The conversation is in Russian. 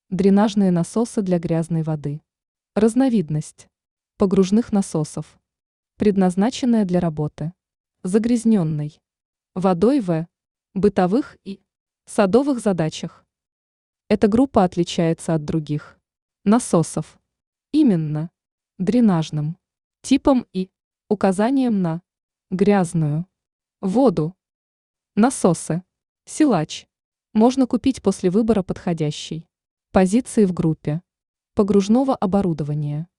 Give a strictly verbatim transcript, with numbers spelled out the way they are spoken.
Дренажные насосы для грязной воды. Разновидность погружных насосов, предназначенная для работы загрязненной водой в бытовых и садовых задачах. Эта группа отличается от других насосов именно дренажным типом и указанием на грязную воду. Насосы силач можно купить после выбора подходящей позиции в группе погружного оборудования.